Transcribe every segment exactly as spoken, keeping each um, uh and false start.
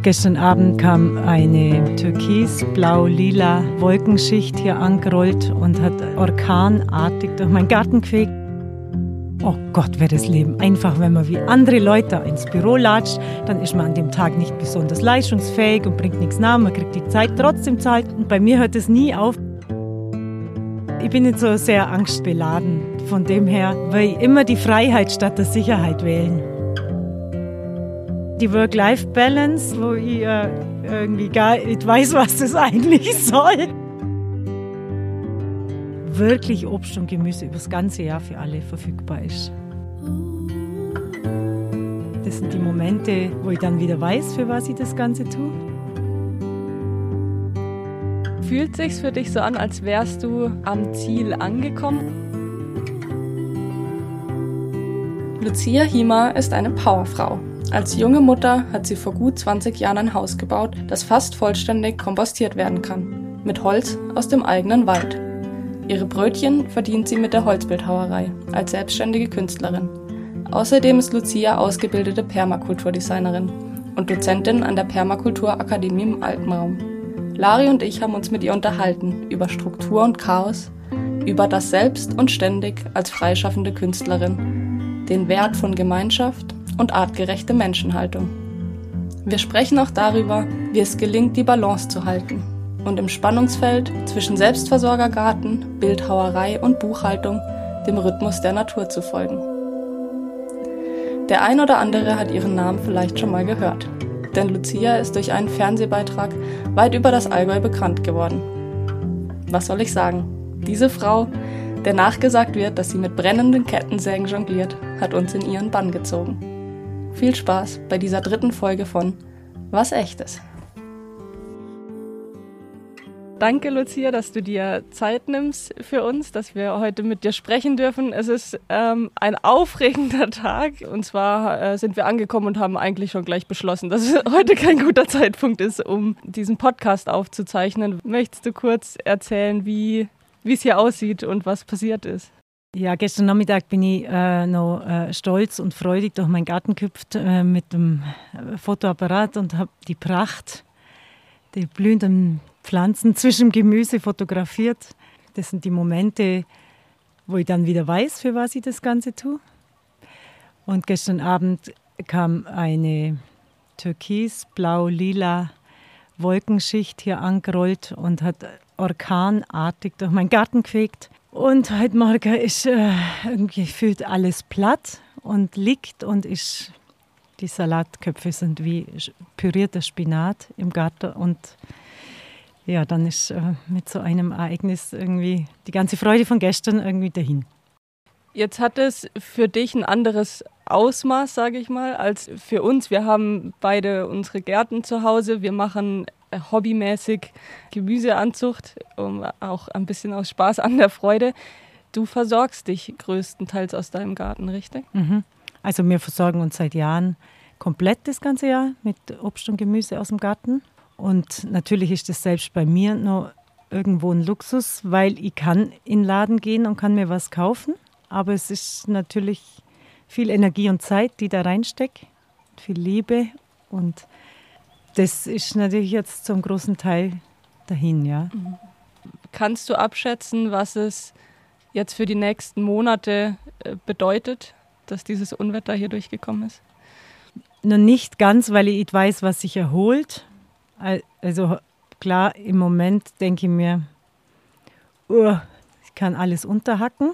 Gestern Abend kam eine türkis-blau-lila Wolkenschicht hier angerollt und hat orkanartig durch meinen Garten gefegt. Oh Gott, wäre das Leben einfach, wenn man wie andere Leute ins Büro latscht, dann ist man an dem Tag nicht besonders leistungsfähig und bringt nichts nach, man kriegt die Zeit trotzdem zahlt. Und bei mir hört es nie auf. Ich bin nicht so sehr angstbeladen. Von dem her will ich immer die Freiheit statt der Sicherheit wählen. Die Work-Life-Balance, wo ich äh, irgendwie gar nicht weiß, was das eigentlich soll. Wirklich Obst und Gemüse über das ganze Jahr für alle verfügbar ist. Das sind die Momente, wo ich dann wieder weiß, für was ich das Ganze tue. Fühlt sich's für dich so an, als wärst du am Ziel angekommen? Lucia Hiemer ist eine Powerfrau. Als junge Mutter hat sie vor gut zwanzig Jahren ein Haus gebaut, das fast vollständig kompostiert werden kann. Mit Holz aus dem eigenen Wald. Ihre Brötchen verdient sie mit der Holzbildhauerei als selbstständige Künstlerin. Außerdem ist Lucia ausgebildete Permakulturdesignerin und Dozentin an der Permakulturakademie im Alpenraum. Lari und ich haben uns mit ihr unterhalten über Struktur und Chaos, über das Selbst und ständig als freischaffende Künstlerin, den Wert von Gemeinschaft und artgerechte Menschenhaltung. Wir sprechen auch darüber, wie es gelingt, die Balance zu halten und im Spannungsfeld zwischen Selbstversorgergarten, Bildhauerei und Buchhaltung dem Rhythmus der Natur zu folgen. Der ein oder andere hat ihren Namen vielleicht schon mal gehört, denn Lucia ist durch einen Fernsehbeitrag weit über das Allgäu bekannt geworden. Was soll ich sagen? Diese Frau, der nachgesagt wird, dass sie mit brennenden Kettensägen jongliert, hat uns in ihren Bann gezogen. Viel Spaß bei dieser dritten Folge von Was Echtes. Danke, Lucia, dass du dir Zeit nimmst für uns, dass wir heute mit dir sprechen dürfen. Es ist ähm, ein aufregender Tag. Und zwar äh, sind wir angekommen und haben eigentlich schon gleich beschlossen, dass es heute kein guter Zeitpunkt ist, um diesen Podcast aufzuzeichnen. Möchtest du kurz erzählen, wie wie es hier aussieht und was passiert ist? Ja, gestern Nachmittag bin ich äh, noch äh, stolz und freudig durch meinen Garten gehüpft äh, mit dem Fotoapparat und habe die Pracht, die blühenden Pflanzen zwischen dem Gemüse fotografiert. Das sind die Momente, wo ich dann wieder weiß, für was ich das Ganze tue. Und gestern Abend kam eine türkis-blau-lila Wolkenschicht hier angerollt und hat orkanartig durch meinen Garten gefegt. Und heute Morgen ist äh, irgendwie gefühlt alles platt und liegt und ist, die Salatköpfe sind wie pürierter Spinat im Garten. Und ja, dann ist äh, mit so einem Ereignis irgendwie die ganze Freude von gestern irgendwie dahin. Jetzt hat es für dich ein anderes Ausmaß, sage ich mal, als für uns. Wir haben beide unsere Gärten zu Hause. Wir machen hobbymäßig Gemüseanzucht, um auch ein bisschen aus Spaß an der Freude. Du versorgst dich größtenteils aus deinem Garten, richtig? Mhm. Also wir versorgen uns seit Jahren komplett das ganze Jahr mit Obst und Gemüse aus dem Garten. Und natürlich ist das selbst bei mir noch irgendwo ein Luxus, weil ich kann in den Laden gehen und kann mir was kaufen. Aber es ist natürlich viel Energie und Zeit, die da reinsteckt, viel Liebe, und das ist natürlich jetzt zum großen Teil dahin, ja. Kannst du abschätzen, was es jetzt für die nächsten Monate bedeutet, dass dieses Unwetter hier durchgekommen ist? Noch nicht ganz, weil ich nicht weiß, was sich erholt. Also klar, im Moment denke ich mir, uh, ich kann alles unterhacken.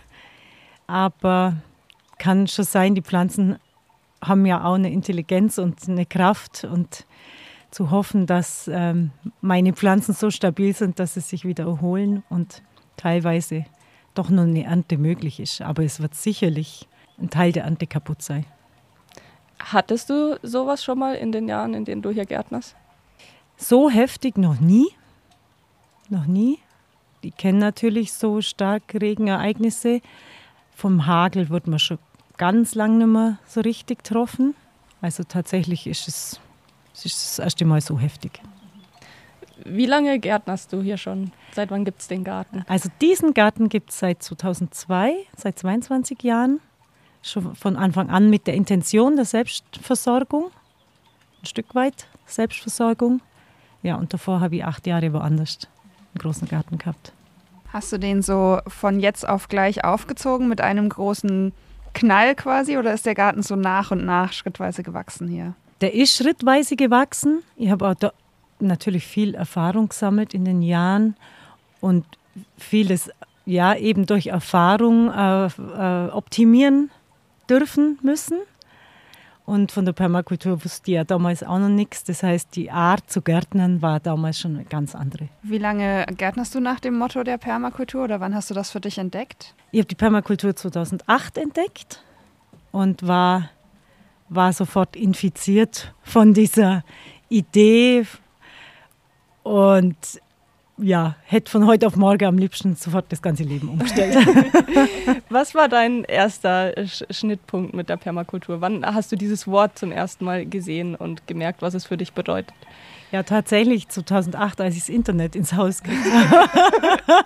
Aber kann schon sein, die Pflanzen haben ja auch eine Intelligenz und eine Kraft, und zu hoffen, dass ähm, meine Pflanzen so stabil sind, dass sie sich wieder erholen und teilweise doch noch eine Ernte möglich ist. Aber es wird sicherlich ein Teil der Ernte kaputt sein. Hattest du sowas schon mal in den Jahren, in denen du hier gärtnerst? So heftig noch nie. Noch nie. Ich kenne natürlich so starke Regenereignisse. Vom Hagel wird man schon ganz lange nicht mehr so richtig getroffen. Also tatsächlich ist es, es ist das erste Mal so heftig. Wie lange gärtnerst du hier schon? Seit wann gibt es den Garten? Also diesen Garten gibt es seit zweitausendzwei, seit zweiundzwanzig Jahren. Schon von Anfang an mit der Intention der Selbstversorgung, ein Stück weit Selbstversorgung. Ja, und davor habe ich acht Jahre woanders einen großen Garten gehabt. Hast du den so von jetzt auf gleich aufgezogen mit einem großen Knall quasi oder ist der Garten so nach und nach schrittweise gewachsen hier? Der ist schrittweise gewachsen. Ich habe auch da natürlich viel Erfahrung gesammelt in den Jahren und vieles ja eben durch Erfahrung äh, äh, optimieren dürfen müssen. Und von der Permakultur wusste ich ja damals auch noch nichts. Das heißt, die Art zu gärtnern war damals schon eine ganz andere. Wie lange gärtnerst du nach dem Motto der Permakultur oder wann hast du das für dich entdeckt? Ich habe die Permakultur zweitausendacht entdeckt und war, war sofort infiziert von dieser Idee und ja, hätte von heute auf morgen am liebsten sofort das ganze Leben umgestellt. Was war dein erster Sch- Schnittpunkt mit der Permakultur? Wann hast du dieses Wort zum ersten Mal gesehen und gemerkt, was es für dich bedeutet? Ja, tatsächlich zweitausendacht, als ich das Internet ins Haus gekriegt habe.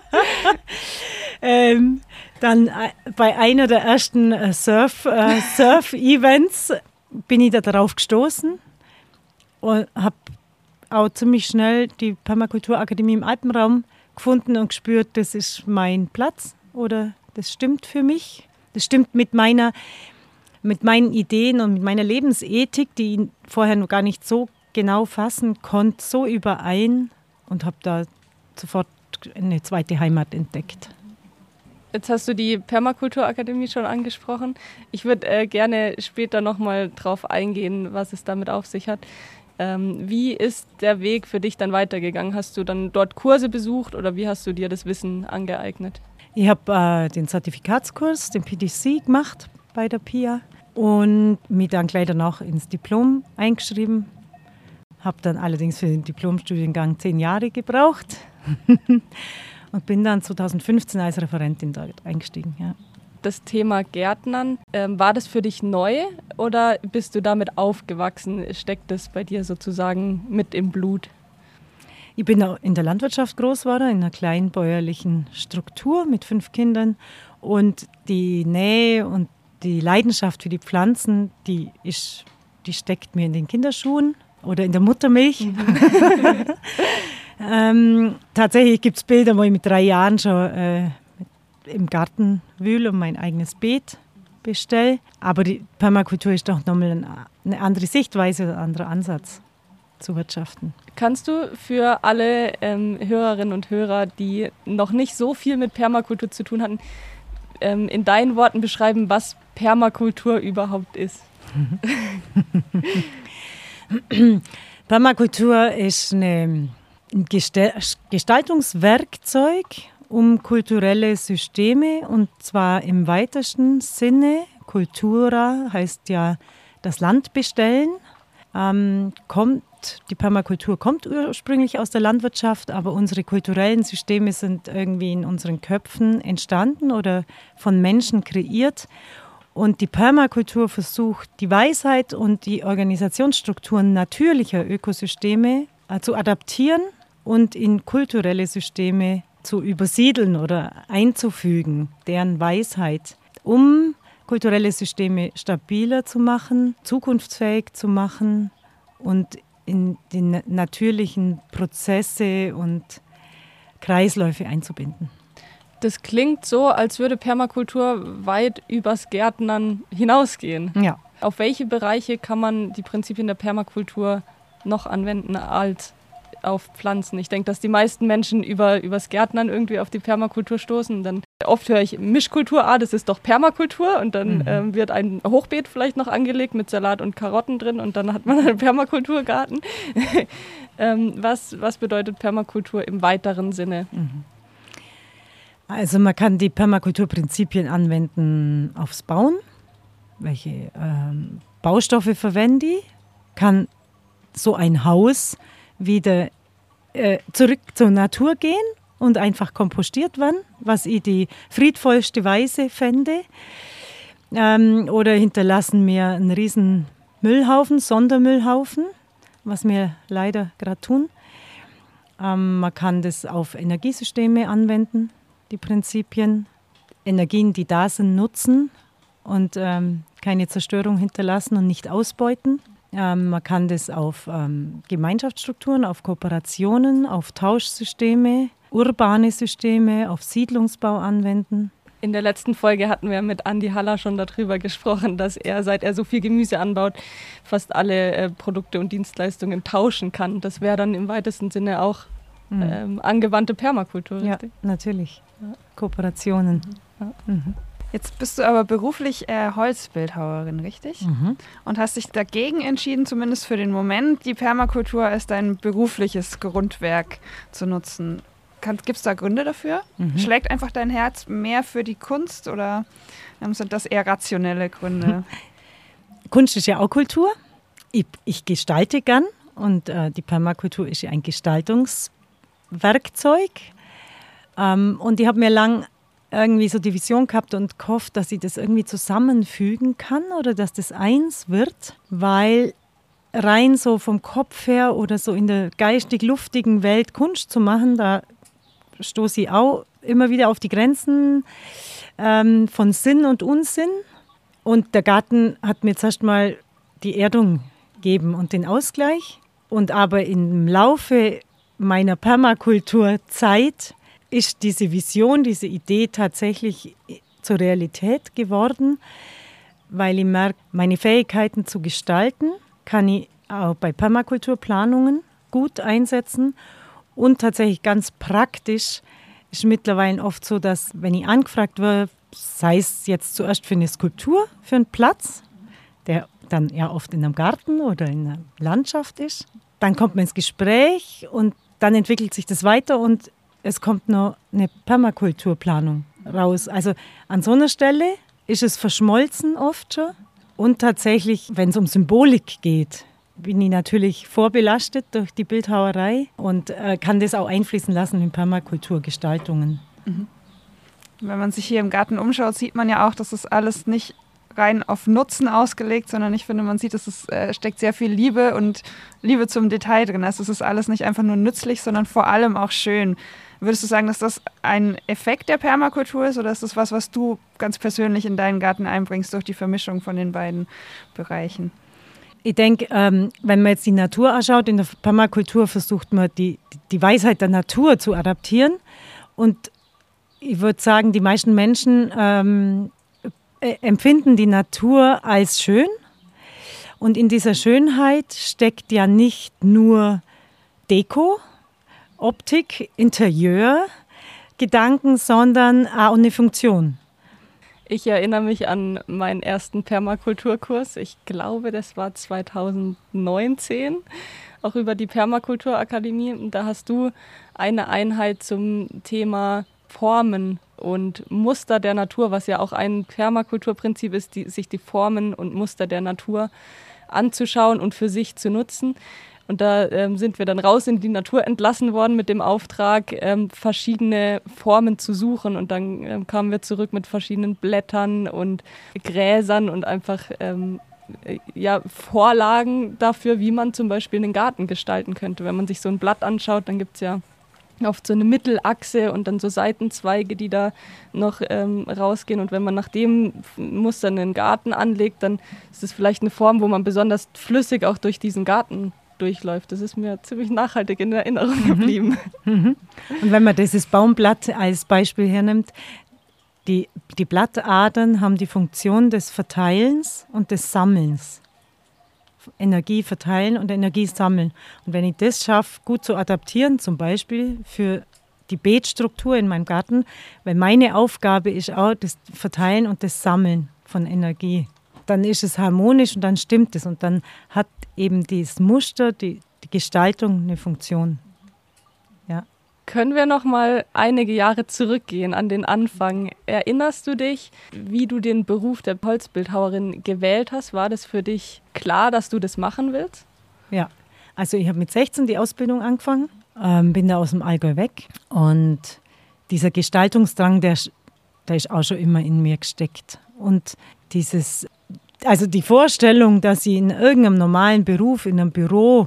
ähm, dann äh, bei einer der ersten äh, Surf, äh, Surf-Events bin ich da drauf gestoßen und habe auch ziemlich schnell die Permakulturakademie im Alpenraum gefunden und gespürt, das ist mein Platz oder das stimmt für mich. Das stimmt mit meiner, mit meinen Ideen und mit meiner Lebensethik, die ich vorher noch gar nicht so genau fassen konnte, so überein und habe da sofort eine zweite Heimat entdeckt. Jetzt hast du die Permakulturakademie schon angesprochen. Ich würde äh, gerne später nochmal drauf eingehen, was es damit auf sich hat. Ähm, wie ist der Weg für dich dann weitergegangen? Hast du dann dort Kurse besucht oder wie hast du dir das Wissen angeeignet? Ich habe äh, den Zertifikatskurs, den P D C gemacht bei der P I A und mich dann gleich danach ins Diplom eingeschrieben. Habe dann allerdings für den Diplomstudiengang zehn Jahre gebraucht und bin dann zweitausendfünfzehn als Referentin dort eingestiegen. Ja. Das Thema Gärtnern, ähm, war das für dich neu oder bist du damit aufgewachsen? Steckt das bei dir sozusagen mit im Blut? Ich bin in der Landwirtschaft groß geworden, in einer kleinen bäuerlichen Struktur mit fünf Kindern. Und die Nähe und die Leidenschaft für die Pflanzen, die, ist, die steckt mir in den Kinderschuhen oder in der Muttermilch. Mhm. ähm, tatsächlich gibt es Bilder, wo ich mit drei Jahren schon äh, im Garten wühle und mein eigenes Beet bestelle. Aber die Permakultur ist doch nochmal eine andere Sichtweise, ein anderer Ansatz zu wirtschaften. Kannst du für alle ähm, Hörerinnen und Hörer, die noch nicht so viel mit Permakultur zu tun hatten, ähm, in deinen Worten beschreiben, was Permakultur überhaupt ist? Permakultur ist ein Gestaltungswerkzeug, um kulturelle Systeme, und zwar im weitesten Sinne, Cultura heißt ja das Land bestellen, ähm, kommt, die Permakultur kommt ursprünglich aus der Landwirtschaft, aber unsere kulturellen Systeme sind irgendwie in unseren Köpfen entstanden oder von Menschen kreiert. Und die Permakultur versucht, die Weisheit und die Organisationsstrukturen natürlicher Ökosysteme äh, zu adaptieren und in kulturelle Systeme zu übersiedeln oder einzufügen, deren Weisheit, um kulturelle Systeme stabiler zu machen, zukunftsfähig zu machen und in die natürlichen Prozesse und Kreisläufe einzubinden. Das klingt so, als würde Permakultur weit übers Gärtnern hinausgehen. Ja. Auf welche Bereiche kann man die Prinzipien der Permakultur noch anwenden als auf Pflanzen? Ich denke, dass die meisten Menschen über übers Gärtnern irgendwie auf die Permakultur stoßen. Dann oft höre ich Mischkultur, ah, das ist doch Permakultur, und dann mhm. ähm, wird ein Hochbeet vielleicht noch angelegt mit Salat und Karotten drin und dann hat man einen Permakulturgarten. ähm, was, was bedeutet Permakultur im weiteren Sinne? Mhm. Also man kann die Permakulturprinzipien anwenden aufs Bauen. Welche ähm, Baustoffe verwende ich? Kann so ein Haus wieder äh, zurück zur Natur gehen und einfach kompostiert werden, was ich die friedvollste Weise fände. Ähm, oder hinterlassen wir einen riesen Müllhaufen, Sondermüllhaufen, was wir leider gerade tun. Ähm, man kann das auf Energiesysteme anwenden, die Prinzipien. Energien, die da sind, nutzen und ähm, keine Zerstörung hinterlassen und nicht ausbeuten. Ähm, man kann das auf ähm, Gemeinschaftsstrukturen, auf Kooperationen, auf Tauschsysteme, urbane Systeme, auf Siedlungsbau anwenden. In der letzten Folge hatten wir mit Andi Haller schon darüber gesprochen, dass er, seit er so viel Gemüse anbaut, fast alle äh, Produkte und Dienstleistungen tauschen kann. Das wäre dann im weitesten Sinne auch mhm. ähm, angewandte Permakultur, richtig? Ja, natürlich. Ja. Kooperationen. Mhm. Ja. Mhm. Jetzt bist du aber beruflich äh, Holzbildhauerin, richtig? Mhm. Und hast dich dagegen entschieden, zumindest für den Moment, die Permakultur als dein berufliches Grundwerk zu nutzen. Gibt es da Gründe dafür? Mhm. Schlägt einfach dein Herz mehr für die Kunst oder sind das eher rationelle Gründe? Kunst ist ja auch Kultur. Ich, ich gestalte gern und äh, die Permakultur ist ja ein Gestaltungswerkzeug. Ähm, und ich habe mir lang irgendwie so die Vision gehabt und gehofft, dass ich das irgendwie zusammenfügen kann oder dass das eins wird, weil rein so vom Kopf her oder so in der geistig-luftigen Welt Kunst zu machen, da stoße ich auch immer wieder auf die Grenzen ähm, von Sinn und Unsinn. Und der Garten hat mir zuerst mal die Erdung gegeben und den Ausgleich. Und aber im Laufe meiner Permakulturzeit ist diese Vision, diese Idee tatsächlich zur Realität geworden, weil ich merke, meine Fähigkeiten zu gestalten kann ich auch bei Permakulturplanungen gut einsetzen. Und tatsächlich ganz praktisch ist mittlerweile oft so, dass wenn ich angefragt werde, sei es jetzt zuerst für eine Skulptur, für einen Platz, der dann ja oft in einem Garten oder in einer Landschaft ist, dann kommt man ins Gespräch und dann entwickelt sich das weiter und es kommt noch eine Permakulturplanung raus. Also an so einer Stelle ist es verschmolzen oft schon. Und tatsächlich, wenn es um Symbolik geht, bin ich natürlich vorbelastet durch die Bildhauerei und äh, kann das auch einfließen lassen in Permakulturgestaltungen. Mhm. Wenn man sich hier im Garten umschaut, sieht man ja auch, dass das alles nicht rein auf Nutzen ausgelegt, sondern ich finde, man sieht, dass es äh, steckt sehr viel Liebe und Liebe zum Detail drin. Also es ist alles nicht einfach nur nützlich, sondern vor allem auch schön. Würdest du sagen, dass das ein Effekt der Permakultur ist oder ist das was, was du ganz persönlich in deinen Garten einbringst durch die Vermischung von den beiden Bereichen? Ich denke, ähm, wenn man jetzt die Natur anschaut, in der Permakultur versucht man die, die Weisheit der Natur zu adaptieren. Und ich würde sagen, die meisten Menschen ähm, äh, empfinden die Natur als schön. Und in dieser Schönheit steckt ja nicht nur Deko, Optik, Interieur, Gedanken, sondern auch eine Funktion. Ich erinnere mich an meinen ersten Permakulturkurs. Ich glaube, das war zweitausendneunzehn, auch über die Permakulturakademie. Und da hast du eine Einheit zum Thema Formen und Muster der Natur, was ja auch ein Permakulturprinzip ist, die, sich die Formen und Muster der Natur anzuschauen und für sich zu nutzen. Und da ähm, sind wir dann raus in die Natur entlassen worden mit dem Auftrag, ähm, verschiedene Formen zu suchen. Und dann ähm, kamen wir zurück mit verschiedenen Blättern und Gräsern und einfach ähm, äh, ja, Vorlagen dafür, wie man zum Beispiel einen Garten gestalten könnte. Wenn man sich so ein Blatt anschaut, dann gibt es ja oft so eine Mittelachse und dann so Seitenzweige, die da noch ähm, rausgehen. Und wenn man nach dem Muster einen Garten anlegt, dann ist es vielleicht eine Form, wo man besonders flüssig auch durch diesen Garten durchläuft. Das ist mir ziemlich nachhaltig in Erinnerung mhm. geblieben. Mhm. Und wenn man dieses Baumblatt als Beispiel hernimmt, die, die Blattadern haben die Funktion des Verteilens und des Sammelns. Energie verteilen und Energie sammeln. Und wenn ich das schaffe, gut zu adaptieren, zum Beispiel für die Beetstruktur in meinem Garten, weil meine Aufgabe ist auch das Verteilen und das Sammeln von Energie, dann ist es harmonisch und dann stimmt es und dann hat eben dieses Muster, die, die Gestaltung eine Funktion. Ja. Können wir noch mal einige Jahre zurückgehen an den Anfang? Erinnerst du dich, wie du den Beruf der Holzbildhauerin gewählt hast? War das für dich klar, dass du das machen willst? Ja, also ich habe mit sechzehn die Ausbildung angefangen, ähm, bin da aus dem Allgäu weg und dieser Gestaltungsdrang, der, der ist auch schon immer in mir gesteckt. Und dieses, also die Vorstellung, dass ich in irgendeinem normalen Beruf, in einem Büro,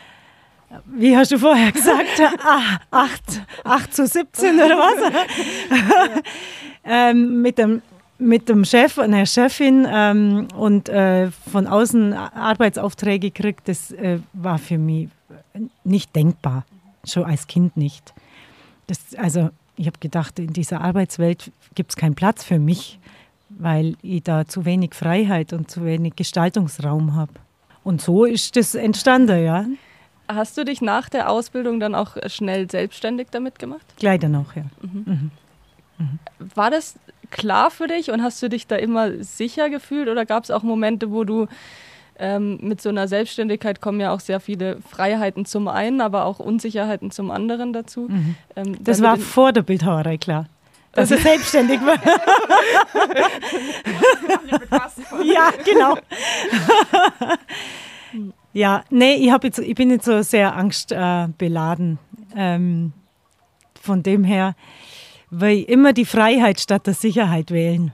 wie hast du vorher gesagt, ah, acht, acht zu siebzehn oder was? ähm, mit einem mit dem Chef und der Chefin ähm, und äh, von außen Arbeitsaufträge kriegt, das äh, war für mich nicht denkbar, schon als Kind nicht. Das, also ich habe gedacht, in dieser Arbeitswelt gibt es keinen Platz für mich, weil ich da zu wenig Freiheit und zu wenig Gestaltungsraum habe. Und so ist das entstanden, ja. Hast du dich nach der Ausbildung dann auch schnell selbstständig damit gemacht? Gleich danach, ja. Mhm. Mhm. Mhm. War das klar für dich und hast du dich da immer sicher gefühlt oder gab es auch Momente, wo du ähm, mit so einer Selbstständigkeit kommen ja auch sehr viele Freiheiten zum einen, aber auch Unsicherheiten zum anderen dazu? Mhm. Ähm, das war vor der Bildhauerei klar, dass ich selbstständig war. Ja, genau. Ja, nee, ich, hab jetzt, ich bin jetzt so sehr angstbeladen. Äh, ähm, von dem her will ich immer die Freiheit statt der Sicherheit wählen.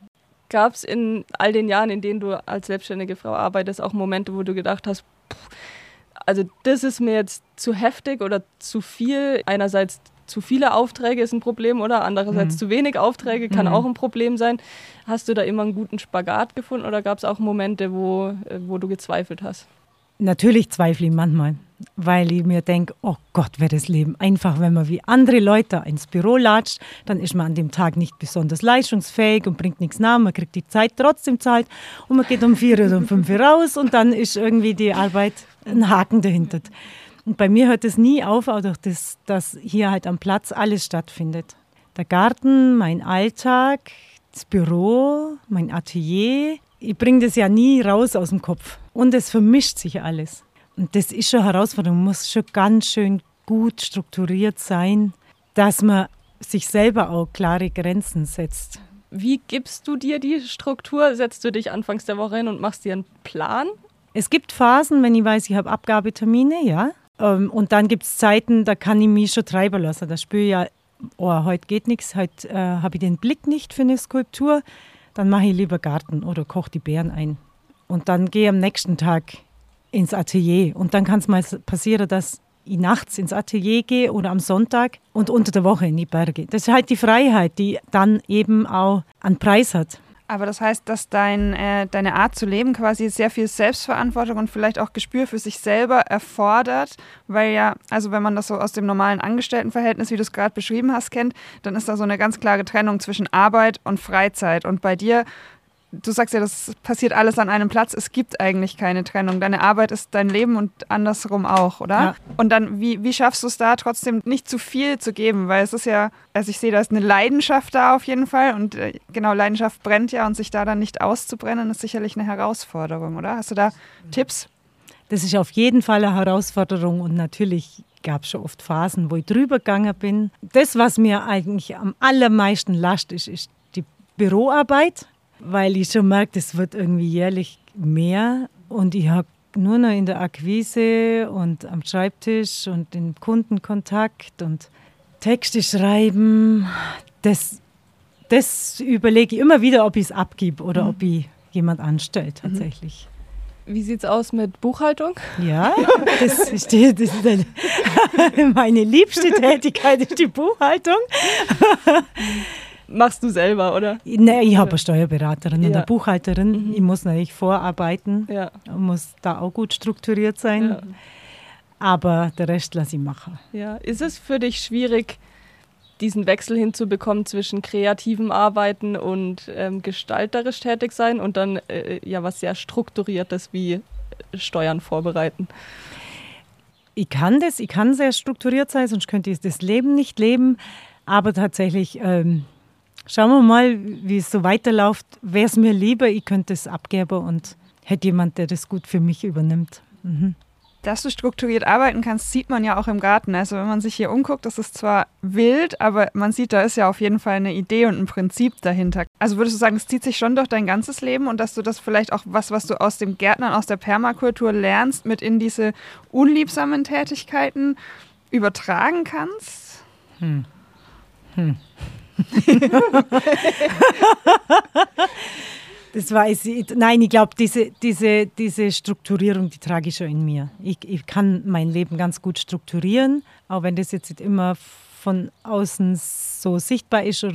Gab es in all den Jahren, in denen du als selbstständige Frau arbeitest, auch Momente, wo du gedacht hast, pff, also das ist mir jetzt zu heftig oder zu viel? Einerseits zu viele Aufträge ist ein Problem oder andererseits mhm. zu wenig Aufträge kann mhm. auch ein Problem sein. Hast du da immer einen guten Spagat gefunden oder gab es auch Momente, wo, wo du gezweifelt hast? Natürlich zweifle ich manchmal, weil ich mir denke, oh Gott, wäre das Leben einfach, wenn man wie andere Leute ins Büro latscht, dann ist man an dem Tag nicht besonders leistungsfähig und bringt nichts nach, man kriegt die Zeit trotzdem Zeit und man geht um vier oder um fünf raus und dann ist irgendwie die Arbeit ein Haken dahinter. Und bei mir hört es nie auf, auch durch das, dass hier halt am Platz alles stattfindet. Der Garten, mein Alltag, das Büro, mein Atelier. Ich bringe das ja nie raus aus dem Kopf. Und es vermischt sich alles. Und das ist schon eine Herausforderung. Man muss schon ganz schön gut strukturiert sein, dass man sich selber auch klare Grenzen setzt. Wie gibst du dir die Struktur? Setzt du dich anfangs der Woche hin und machst dir einen Plan? Es gibt Phasen, wenn ich weiß, ich habe Abgabetermine, ja. Und dann gibt es Zeiten, da kann ich mich schon treiben lassen. Da spüre ich ja, oh, heute geht nichts, heute äh, habe ich den Blick nicht für eine Skulptur. Dann mache ich lieber Garten oder koche die Beeren ein. Und dann gehe ich am nächsten Tag ins Atelier. Und dann kann es mal passieren, dass ich nachts ins Atelier gehe oder am Sonntag und unter der Woche in die Berge. Das ist halt die Freiheit, die dann eben auch einen Preis hat. Aber das heißt, dass dein, äh, deine Art zu leben quasi sehr viel Selbstverantwortung und vielleicht auch Gespür für sich selber erfordert, weil ja, also wenn man das so aus dem normalen Angestelltenverhältnis, wie du es gerade beschrieben hast, kennt, dann ist da so eine ganz klare Trennung zwischen Arbeit und Freizeit. Und bei dir, du sagst ja, das passiert alles an einem Platz, es gibt eigentlich keine Trennung. Deine Arbeit ist dein Leben und andersrum auch, oder? Ja. Und dann, wie, wie schaffst du es da trotzdem nicht zu viel zu geben? Weil es ist ja, also ich sehe, da ist eine Leidenschaft da auf jeden Fall und äh, genau, Leidenschaft brennt ja und sich da dann nicht auszubrennen, ist sicherlich eine Herausforderung, oder? Hast du da Tipps? Das ist auf jeden Fall eine Herausforderung und natürlich gab es schon oft Phasen, wo ich drüber gegangen bin. Das, was mir eigentlich am allermeisten lastet, ist, ist die Büroarbeit. Weil ich schon merke, das wird irgendwie jährlich mehr und ich habe nur noch in der Akquise und am Schreibtisch und im Kundenkontakt und Texte schreiben. Das, das überlege ich immer wieder, ob ich es abgebe oder mhm. ob ich jemand anstelle tatsächlich. Wie sieht es aus mit Buchhaltung? Ja, das ist, die, das ist eine, meine liebste Tätigkeit ist die Buchhaltung. Machst du selber, oder? Nee, ich habe eine Steuerberaterin ja. und eine Buchhalterin. Mhm. Ich muss natürlich vorarbeiten, ja. muss da auch gut strukturiert sein. Ja. Aber den Rest lasse ich machen. Ja. Ist es für dich schwierig, diesen Wechsel hinzubekommen zwischen kreativem Arbeiten und ähm, gestalterisch tätig sein und dann äh, ja was sehr Strukturiertes wie Steuern vorbereiten? Ich kann das, ich kann sehr strukturiert sein, sonst könnte ich das Leben nicht leben. Aber tatsächlich... Ähm, Schauen wir mal, wie es so weiterläuft. Wäre es mir lieber, ich könnte es abgeben und hätte jemand, der das gut für mich übernimmt. Mhm. Dass du strukturiert arbeiten kannst, sieht man ja auch im Garten. Also wenn man sich hier umguckt, das ist zwar wild, aber man sieht, da ist ja auf jeden Fall eine Idee und ein Prinzip dahinter. Also würdest du sagen, es zieht sich schon durch dein ganzes Leben und dass du das vielleicht auch was, was du aus dem Gärtnern, aus der Permakultur lernst, mit in diese unliebsamen Tätigkeiten übertragen kannst? Hm. Hm. Das weiß ich. Nein, ich glaube, diese, diese, diese Strukturierung, die trage ich schon in mir. Ich, ich kann mein Leben ganz gut strukturieren, auch wenn das jetzt nicht immer von außen so sichtbar ist oder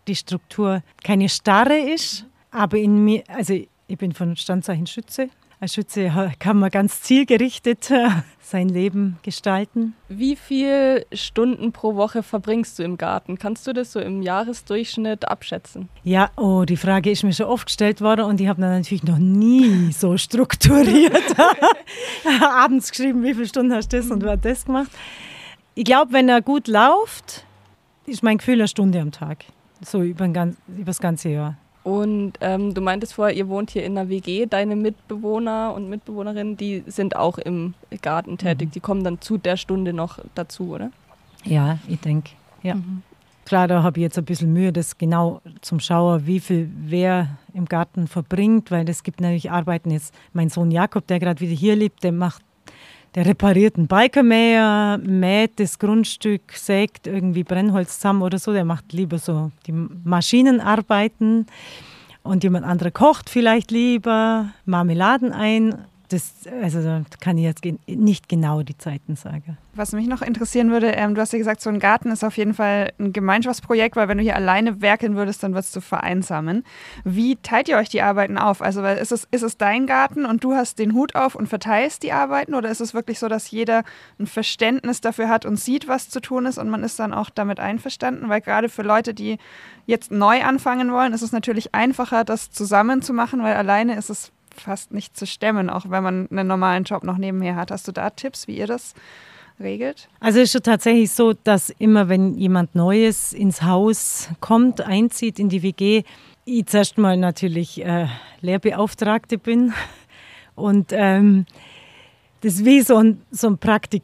die Struktur keine starre ist, aber in mir, also ich bin von Standzeichen Schütze. Als Schütze kann man ganz zielgerichtet sein Leben gestalten. Wie viele Stunden pro Woche verbringst du im Garten? Kannst du das so im Jahresdurchschnitt abschätzen? Ja, oh, die Frage ist mir schon oft gestellt worden und ich habe dann natürlich noch nie so strukturiert abends geschrieben, wie viele Stunden hast du das und was das gemacht. Ich glaube, wenn er gut läuft, ist mein Gefühl eine Stunde am Tag, so über, ein ganz, über das ganze Jahr. Und ähm, du meintest vorher, ihr wohnt hier in einer W G. Deine Mitbewohner und Mitbewohnerinnen, die sind auch im Garten tätig. Mhm. Die kommen dann zu der Stunde noch dazu, oder? Ja, ich denke, ja. Mhm. Klar, da habe ich jetzt ein bisschen Mühe, das genau zum Schauen, wie viel wer im Garten verbringt, weil es gibt natürlich Arbeiten jetzt. Mein Sohn Jakob, der gerade wieder hier lebt, der macht, der repariert einen Bikermäher, mäht das Grundstück, sägt irgendwie Brennholz zusammen oder so. Der macht lieber so die Maschinenarbeiten und jemand anderer kocht vielleicht lieber Marmeladen ein. Das, also da kann ich jetzt nicht genau die Zeiten sagen. Was mich noch interessieren würde, ähm, du hast ja gesagt, so ein Garten ist auf jeden Fall ein Gemeinschaftsprojekt, weil wenn du hier alleine werkeln würdest, dann würdest du vereinsamen. Wie teilt ihr euch die Arbeiten auf? Also weil ist es, ist es dein Garten und du hast den Hut auf und verteilst die Arbeiten oder ist es wirklich so, dass jeder ein Verständnis dafür hat und sieht, was zu tun ist und man ist dann auch damit einverstanden? Weil gerade für Leute, die jetzt neu anfangen wollen, ist es natürlich einfacher, das zusammen zu machen, weil alleine ist es fast nicht zu stemmen, auch wenn man einen normalen Job noch nebenher hat. Hast du da Tipps, wie ihr das regelt? Also es ist schon tatsächlich so, dass immer, wenn jemand Neues ins Haus kommt, einzieht in die W G, ich zuerst mal natürlich äh, Lehrbeauftragte bin und ähm, das wie so ein, so ein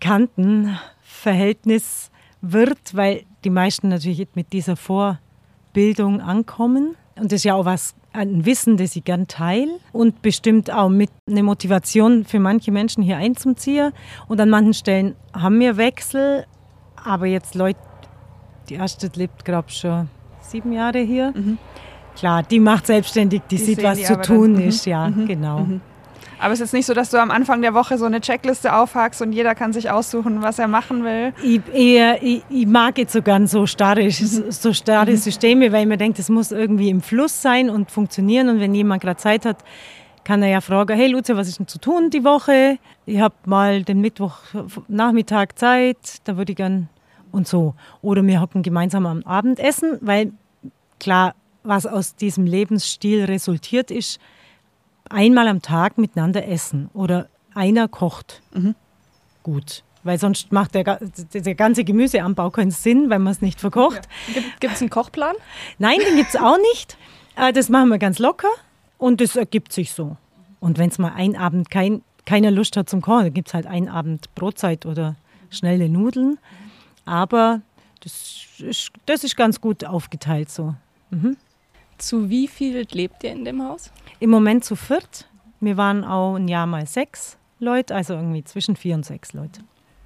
Praktikantenverhältnis wird, weil die meisten natürlich mit dieser Vorbildung ankommen. Und das ist ja auch was, ein Wissen, das ich gern teile und bestimmt auch mit einer Motivation für manche Menschen hier einzuziehen. Und an manchen Stellen haben wir Wechsel, aber jetzt Leute, die erste lebt, glaube ich, schon sieben Jahre hier. Mhm. Klar, die macht selbstständig, die, die sieht, was zu tun dann. ist, ja, mhm. genau. Mhm. Aber es ist jetzt nicht so, dass du am Anfang der Woche so eine Checkliste aufhakst und jeder kann sich aussuchen, was er machen will? Ich, eher, ich, ich mag jetzt so gern so starre, mhm. so starre mhm. Systeme, weil man denkt, es muss irgendwie im Fluss sein und funktionieren. Und wenn jemand gerade Zeit hat, kann er ja fragen, hey Lucia, was ist denn zu tun die Woche? Ich habe mal den Mittwochnachmittag Zeit, da würde ich gern und so. Oder wir hocken gemeinsam am Abendessen, weil klar, was aus diesem Lebensstil resultiert ist, einmal am Tag miteinander essen oder einer kocht. Mhm. Gut. Weil sonst macht der, der ganze Gemüseanbau keinen Sinn, wenn man es nicht verkocht. Ja. Gibt es einen Kochplan? Nein, den gibt es auch nicht. Das machen wir ganz locker und das ergibt sich so. Und wenn es mal einen Abend kein, keiner Lust hat zum Kochen, dann gibt es halt einen Abend Brotzeit oder schnelle Nudeln. Aber das ist, das ist ganz gut aufgeteilt so. Mhm. Zu wie viel lebt ihr in dem Haus? Im Moment zu viert. Wir waren auch ein Jahr mal sechs Leute, also irgendwie zwischen vier und sechs Leute.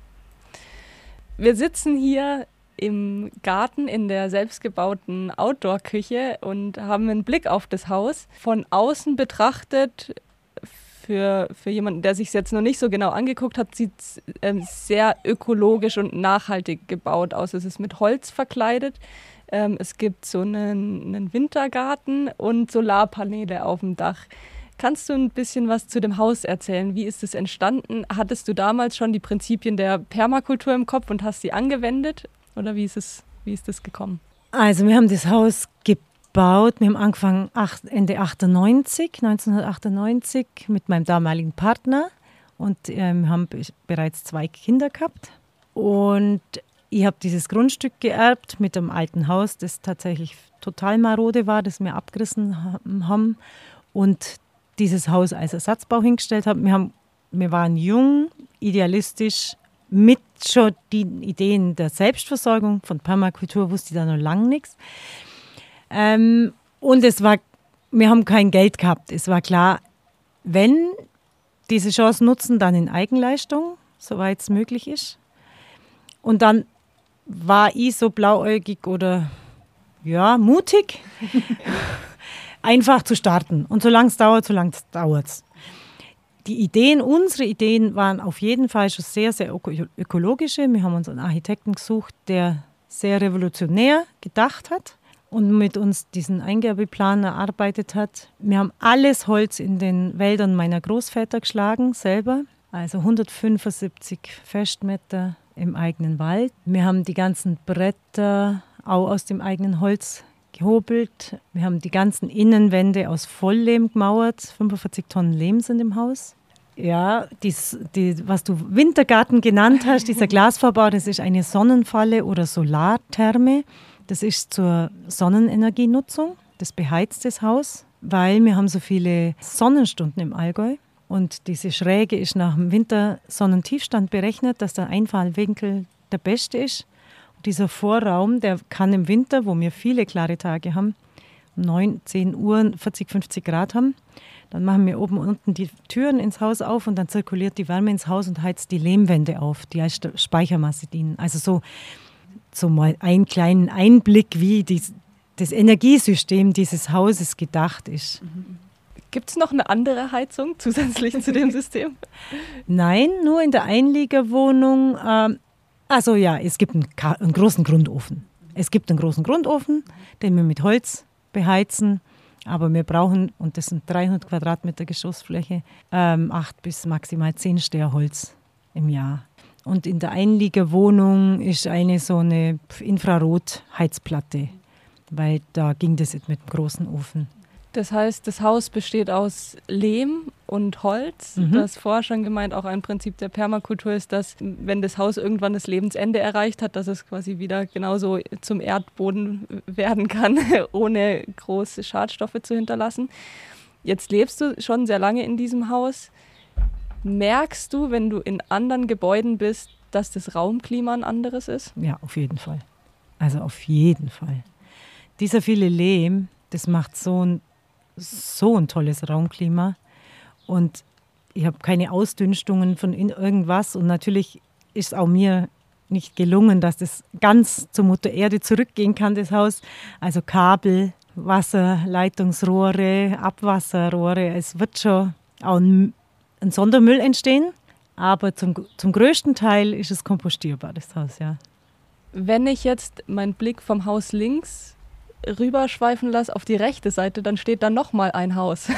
Wir sitzen hier im Garten in der selbstgebauten Outdoor-Küche und haben einen Blick auf das Haus. Von außen betrachtet, für, für jemanden, der sich es jetzt noch nicht so genau angeguckt hat, sieht es ähm, sehr ökologisch und nachhaltig gebaut aus. Es ist mit Holz verkleidet. Ähm, es gibt so einen, einen Wintergarten und Solarpaneele auf dem Dach. Kannst du ein bisschen was zu dem Haus erzählen? Wie ist es entstanden? Hattest du damals schon die Prinzipien der Permakultur im Kopf und hast sie angewendet? Oder wie ist es, wie ist das gekommen? Also wir haben das Haus gebaut. Wir haben angefangen Ende achtundneunzig, neunzehnhundertachtundneunzig mit meinem damaligen Partner und ähm, haben bereits zwei Kinder gehabt. Und ich habe dieses Grundstück geerbt mit einem alten Haus, das tatsächlich total marode war, das wir abgerissen haben und dieses Haus als Ersatzbau hingestellt haben. Wir, haben, wir waren jung, idealistisch, mit schon den Ideen der Selbstversorgung von Permakultur wusste ich da noch lange nichts. Ähm, und es war, wir haben kein Geld gehabt. Es war klar, wenn diese Chance nutzen, dann in Eigenleistung, soweit es möglich ist. Und dann war ich so blauäugig oder ja, mutig, einfach zu starten. Und solange es dauert, solange es dauert. Die Ideen, unsere Ideen waren auf jeden Fall schon sehr, sehr ökologische. Wir haben uns einen Architekten gesucht, der sehr revolutionär gedacht hat. und mit uns diesen Eingabeplan erarbeitet hat. Wir haben alles Holz in den Wäldern meiner Großväter geschlagen, selber. Also hundertfünfundsiebzig Festmeter im eigenen Wald. Wir haben die ganzen Bretter auch aus dem eigenen Holz gehobelt. Wir haben die ganzen Innenwände aus Volllehm gemauert. fünfundvierzig Tonnen Lehm sind im Haus. Ja, dies, die, was du Wintergarten genannt hast, dieser Glasvorbau, das ist eine Sonnenfalle oder Solartherme. Das ist zur Sonnenenergienutzung. Das beheizt das Haus, weil wir haben so viele Sonnenstunden im Allgäu. Und diese Schräge ist nach dem Wintersonnentiefstand berechnet, dass der Einfallwinkel der beste ist. Und dieser Vorraum, der kann im Winter, wo wir viele klare Tage haben, um neun, zehn Uhr, vierzig, fünfzig Grad haben, dann machen wir oben und unten die Türen ins Haus auf und dann zirkuliert die Wärme ins Haus und heizt die Lehmwände auf, die als Speichermasse dienen. Also so, so mal einen kleinen Einblick, wie dies, das Energiesystem dieses Hauses gedacht ist. Gibt es noch eine andere Heizung zusätzlich zu dem System? Nein, nur in der Einliegerwohnung. Ähm, also ja, es gibt einen, einen großen Grundofen. Es gibt einen großen Grundofen, den wir mit Holz beheizen. Aber wir brauchen, und das sind dreihundert Quadratmeter Geschossfläche, ähm, acht bis maximal zehn Sterholz im Jahr. Und in der Einliegerwohnung ist eine so eine Infrarotheizplatte, weil da ging das nicht mit dem großen Ofen. Das heißt, das Haus besteht aus Lehm und Holz. Mhm. Das vorher schon gemeint, auch ein Prinzip der Permakultur ist, dass wenn das Haus irgendwann das Lebensende erreicht hat, dass es quasi wieder genauso zum Erdboden werden kann, ohne große Schadstoffe zu hinterlassen. Jetzt lebst du schon sehr lange in diesem Haus. Merkst du, wenn du in anderen Gebäuden bist, dass das Raumklima ein anderes ist? Ja, auf jeden Fall. Also auf jeden Fall. Dieser viele Lehm, das macht so ein so ein tolles Raumklima und ich habe keine Ausdünstungen von irgendwas und natürlich ist auch mir nicht gelungen, dass das ganz zur Mutter Erde zurückgehen kann, das Haus. Also Kabel, Wasser, Leitungsrohre, Abwasserrohre, es wird schon auch ein, ein Sondermüll entstehen, aber zum, zum größten Teil ist es kompostierbar, das Haus, ja. Wenn ich jetzt meinen Blick vom Haus links rüberschweifen lasse auf die rechte Seite, dann steht da nochmal ein Haus.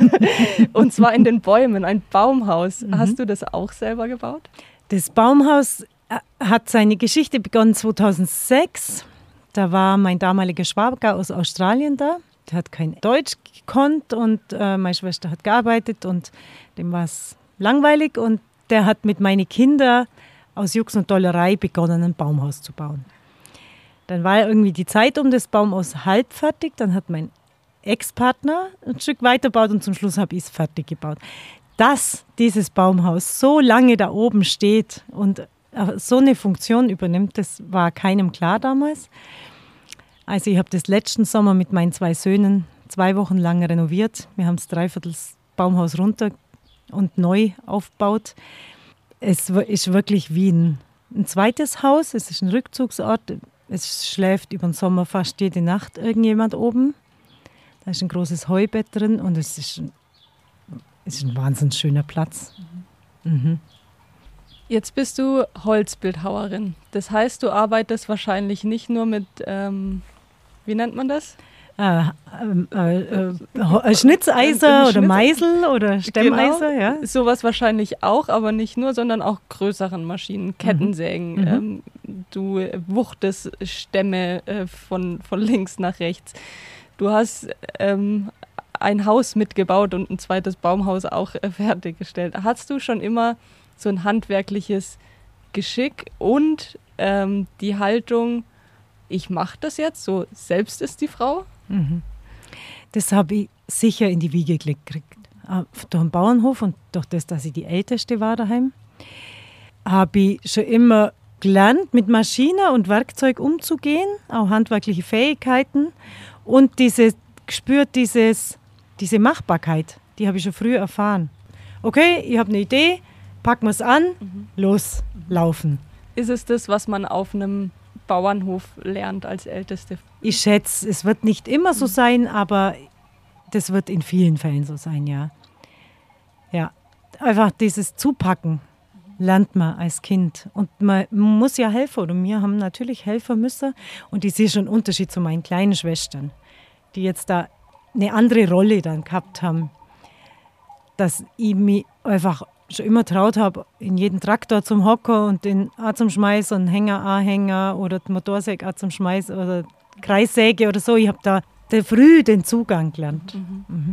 Und zwar in den Bäumen, ein Baumhaus. Mhm. Hast du das auch selber gebaut? Das Baumhaus hat seine Geschichte begonnen zweitausendsechs. Da war mein damaliger Schwager aus Australien da. Der hat kein Deutsch gekonnt und äh, meine Schwester hat gearbeitet und dem war es langweilig. Und der hat mit meinen Kindern aus Jux und Dollerei begonnen, ein Baumhaus zu bauen. Dann war irgendwie die Zeit um das Baumhaus halb fertig. Dann hat mein Ex-Partner ein Stück weitergebaut und zum Schluss habe ich es fertig gebaut. Dass dieses Baumhaus so lange da oben steht und so eine Funktion übernimmt, das war keinem klar damals. Also ich habe das letzten Sommer mit meinen zwei Söhnen zwei Wochen lang renoviert. Wir haben das Dreiviertels Baumhaus runter und neu aufgebaut. Es ist wirklich wie ein, ein zweites Haus. Es ist ein Rückzugsort. Es schläft über den Sommer fast jede Nacht irgendjemand oben. Da ist ein großes Heubett drin und es ist ein, es ist ein wahnsinnig schöner Platz. Mhm. Mhm. Jetzt bist du Holzbildhauerin. Das heißt, du arbeitest wahrscheinlich nicht nur mit, ähm, wie nennt man das? Äh, äh, äh, Schnitzeiser oder Meisel oder Stemmeiser, genau. Ja. Sowas wahrscheinlich auch, aber nicht nur, sondern auch größeren Maschinen, Kettensägen. Mhm. Ähm, du wuchtest Stämme äh, von, von links nach rechts. Du hast ähm, ein Haus mitgebaut und ein zweites Baumhaus auch äh, fertiggestellt. Hast du schon immer so ein handwerkliches Geschick und ähm, die Haltung, ich mache das jetzt, so selbst ist die Frau? Mhm. Das habe ich sicher in die Wiege gekriegt. Durch den Bauernhof und durch das, dass ich die Älteste war daheim, habe ich schon immer gelernt, mit Maschine und Werkzeug umzugehen, auch handwerkliche Fähigkeiten und diese, gespürt dieses, diese Machbarkeit, die habe ich schon früh erfahren. Okay, ich habe eine Idee, packen wir es an, mhm. los, laufen. Ist es das, was man auf einem Bauernhof lernt als Älteste? Ich schätze, es wird nicht immer so sein, aber das wird in vielen Fällen so sein, ja. Ja, einfach dieses Zupacken lernt man als Kind. Und man muss ja helfen. Und wir haben natürlich helfen müssen. Und ich sehe schon einen Unterschied zu meinen kleinen Schwestern, die jetzt da eine andere Rolle dann gehabt haben. Dass ich mich einfach schon immer traut habe, in jeden Traktor zum Hocker und den auch zum Schmeißen und Hänger, Anhänger oder die Motorsäge auch zum Schmeißen oder Kreissäge oder so. Ich habe da früh den Zugang gelernt. Mhm. Mhm.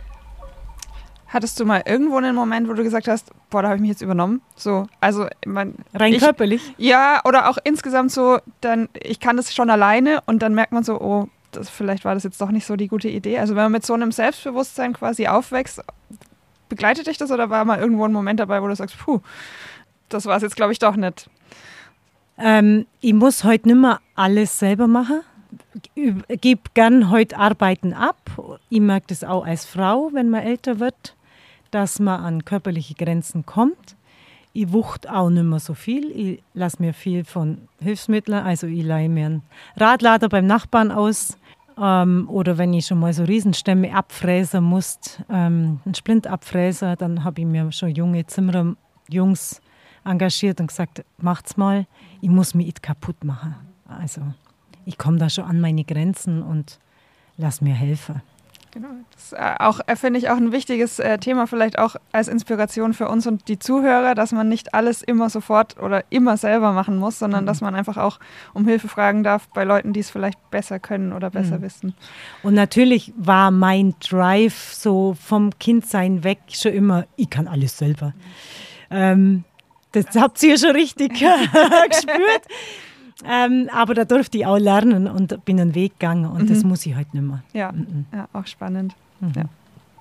Hattest du mal irgendwo einen Moment, wo du gesagt hast, boah, da habe ich mich jetzt übernommen? So, also mein, rein ich, körperlich? Ja, oder auch insgesamt so, dann ich kann das schon alleine und dann merkt man so, oh, das, vielleicht war das jetzt doch nicht so die gute Idee. Also wenn man mit so einem Selbstbewusstsein quasi aufwächst, begleitet dich das oder war mal irgendwo ein Moment dabei, wo du sagst, puh, das war es jetzt, glaube ich, doch nicht? Ähm, ich muss heute nicht mehr alles selber machen. Ich gebe gern heute Arbeiten ab. Ich merke das auch als Frau, wenn man älter wird, dass man an körperliche Grenzen kommt. Ich wucht auch nicht mehr so viel. Ich lasse mir viel von Hilfsmitteln. Also ich leihe mir einen Radlader beim Nachbarn aus. Ähm, oder wenn ich schon mal so Riesenstämme abfräsen muss, ähm, einen Splint abfräsen, dann habe ich mir schon junge Zimmerjungs engagiert und gesagt, macht's mal, ich muss mich nicht kaputt machen. Also ich komme da schon an meine Grenzen und lass mir helfen. Genau, das äh, auch, äh, finde ich auch ein wichtiges äh, Thema, vielleicht auch als Inspiration für uns und die Zuhörer, dass man nicht alles immer sofort oder immer selber machen muss, sondern mhm. dass man einfach auch um Hilfe fragen darf bei Leuten, die es vielleicht besser können oder besser mhm. wissen. Und natürlich war mein Drive so vom Kindsein weg schon immer, ich kann alles selber. Mhm. Ähm, das habt ihr schon richtig gespürt. Ähm, aber da durfte ich auch lernen und bin einen Weg gegangen und mhm. das muss ich heute nicht mehr. Ja, mhm. ja auch spannend. Mhm. Ja.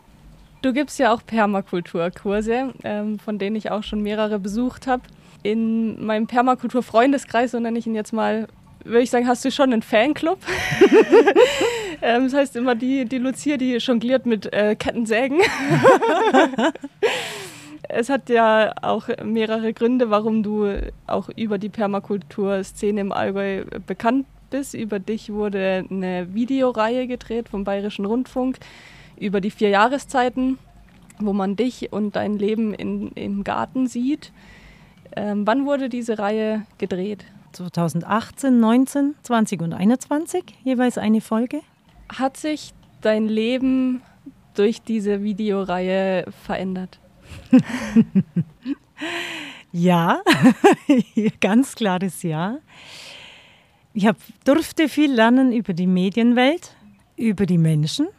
Du gibst ja auch Permakulturkurse, ähm, von denen ich auch schon mehrere besucht habe. In meinem Permakultur-Freundeskreis, so nenne ich ihn jetzt mal, würde ich sagen, hast du schon einen Fanclub. ähm, das heißt immer, die, die Lucia, die jongliert mit äh, Kettensägen. Es hat ja auch mehrere Gründe, warum du auch über die Permakultur-Szene im Allgäu bekannt bist. Über dich wurde eine Videoreihe gedreht vom Bayerischen Rundfunk über die vier Jahreszeiten, wo man dich und dein Leben in, im Garten sieht. Ähm, wann wurde diese Reihe gedreht? zweitausendachtzehn, neunzehn, zwanzig und einundzwanzig, jeweils eine Folge. Hat sich dein Leben durch diese Videoreihe verändert? Ja, ganz klares Ja. Ich hab, durfte viel lernen über die Medienwelt, über die Menschen.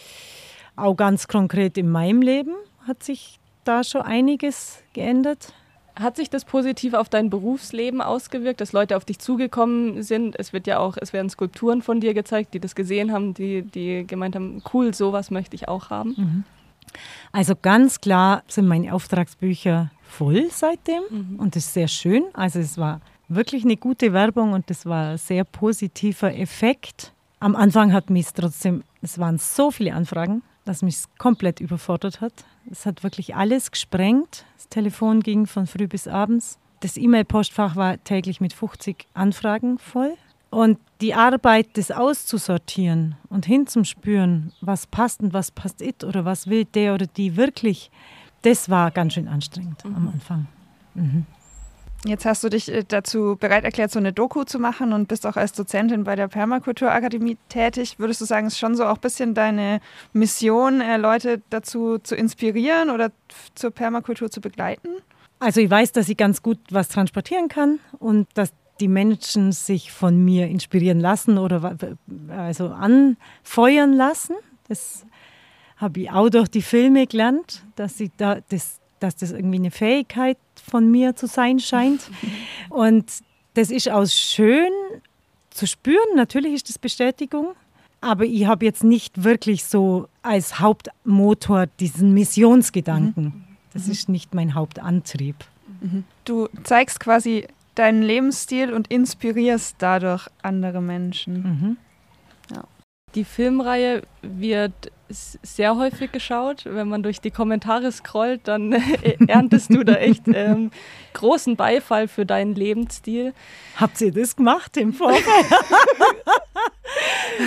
Auch ganz konkret in meinem Leben hat sich da schon einiges geändert. Hat sich das positiv auf dein Berufsleben ausgewirkt, dass Leute auf dich zugekommen sind? Es wird ja auch, es werden Skulpturen von dir gezeigt, die das gesehen haben, die, die gemeint haben, cool, sowas möchte ich auch haben. Mhm. Also ganz klar sind meine Auftragsbücher voll seitdem mhm. und das ist sehr schön. Also es war wirklich eine gute Werbung und das war ein sehr positiver Effekt. Am Anfang hat mich trotzdem, es waren so viele Anfragen, dass mich es komplett überfordert hat. Es hat wirklich alles gesprengt. Das Telefon ging von früh bis abends. Das E-Mail-Postfach war täglich mit fünfzig Anfragen voll. Und die Arbeit, das auszusortieren und hinzuspüren, was passt und was passt it oder was will der oder die wirklich, das war ganz schön anstrengend mhm. am Anfang. Mhm. Jetzt hast du dich dazu bereit erklärt, so eine Doku zu machen und bist auch als Dozentin bei der Permakulturakademie tätig. Würdest du sagen, es ist schon so auch ein bisschen deine Mission, Leute dazu zu inspirieren oder zur Permakultur zu begleiten? Also ich weiß, dass ich ganz gut was transportieren kann und dass die Menschen sich von mir inspirieren lassen oder also anfeuern lassen. Das habe ich auch durch die Filme gelernt, dass, ich da, das, dass das irgendwie eine Fähigkeit von mir zu sein scheint. Und das ist auch schön zu spüren. Natürlich ist das Bestätigung. Aber ich habe jetzt nicht wirklich so als Hauptmotor diesen Missionsgedanken. Das ist nicht mein Hauptantrieb. Du zeigst quasi deinen Lebensstil und inspirierst dadurch andere Menschen. Mhm. Ja. Die Filmreihe wird sehr häufig geschaut. Wenn man durch die Kommentare scrollt, dann erntest du da echt ähm, großen Beifall für deinen Lebensstil. Habt ihr das gemacht im Vorfeld?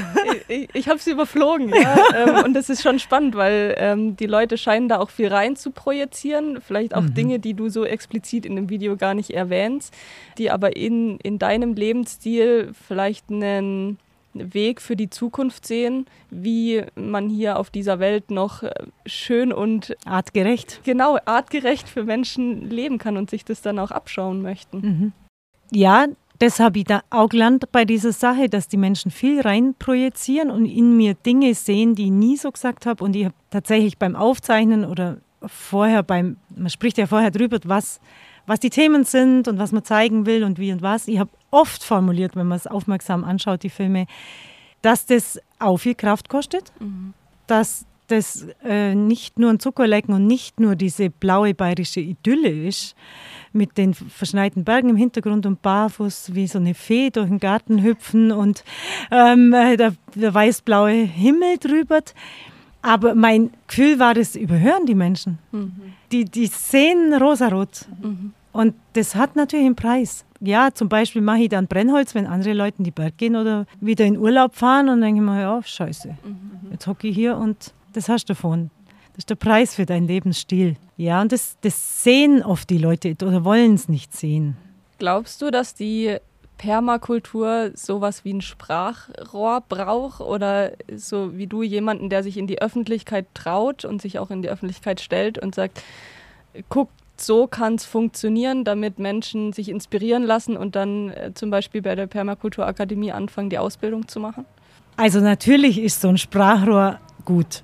ich, ich habe sie überflogen. Ja. ähm, und das ist schon spannend, weil ähm, die Leute scheinen da auch viel rein zu projizieren. Vielleicht auch mhm. Dinge, die du so explizit in dem Video gar nicht erwähnst, die aber in, in deinem Lebensstil vielleicht einen Weg für die Zukunft sehen, wie man hier auf dieser Welt noch schön und artgerecht, genau, artgerecht für Menschen leben kann und sich das dann auch abschauen möchten. Mhm. Ja, das habe ich da auch gelernt bei dieser Sache, dass die Menschen viel rein projizieren und in mir Dinge sehen, die ich nie so gesagt habe. Und ich habe tatsächlich beim Aufzeichnen oder vorher beim, man spricht ja vorher drüber, was, was die Themen sind und was man zeigen will und wie und was. Ich habe oft formuliert, wenn man es aufmerksam anschaut, die Filme, dass das auch viel Kraft kostet, mhm. dass das äh, nicht nur ein Zuckerlecken und nicht nur diese blaue bayerische Idylle ist, mit den verschneiten Bergen im Hintergrund und barfuß wie so eine Fee durch den Garten hüpfen und ähm, der, der weiß-blaue Himmel drüber. Aber mein Gefühl war, das überhören die Menschen. Mhm. Die, die sehen rosarot. Mhm. Und das hat natürlich einen Preis. Ja, zum Beispiel mache ich dann Brennholz, wenn andere Leute in die Berge gehen oder wieder in Urlaub fahren und denke ich mir, ja, scheiße, mhm. jetzt hocke ich hier und das hast du davon. Das ist der Preis für deinen Lebensstil. Ja, und das, das sehen oft die Leute oder wollen es nicht sehen. Glaubst du, dass die Permakultur sowas wie ein Sprachrohr braucht oder so wie du jemanden, der sich in die Öffentlichkeit traut und sich auch in die Öffentlichkeit stellt und sagt, guck, so kann es funktionieren, damit Menschen sich inspirieren lassen und dann äh, zum Beispiel bei der Permakulturakademie anfangen, die Ausbildung zu machen? Also natürlich ist so ein Sprachrohr gut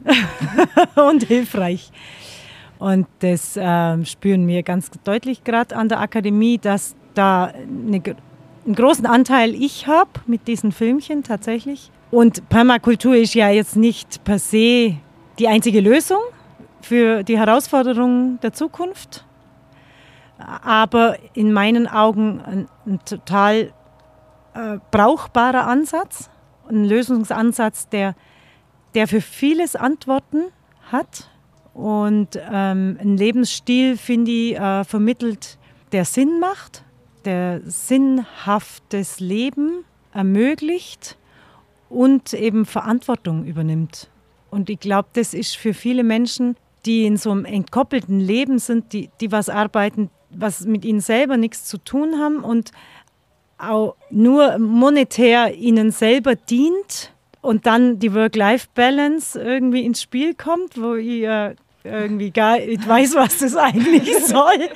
und hilfreich. Und das äh, spüren wir ganz deutlich gerade an der Akademie, dass da eine, einen großen Anteil ich habe mit diesen Filmchen tatsächlich. Und Permakultur ist ja jetzt nicht per se die einzige Lösung für die Herausforderungen der Zukunft, aber in meinen Augen ein, ein total äh, brauchbarer Ansatz, ein Lösungsansatz, der, der für vieles Antworten hat und ähm, ein Lebensstil, finde ich, äh, vermittelt, der Sinn macht, der sinnhaftes Leben ermöglicht und eben Verantwortung übernimmt. Und ich glaube, das ist für viele Menschen, die in so einem entkoppelten Leben sind, die, die was arbeiten, was mit ihnen selber nichts zu tun haben und auch nur monetär ihnen selber dient und dann die Work-Life-Balance irgendwie ins Spiel kommt, wo ich äh, irgendwie gar nicht weiß, was das eigentlich soll.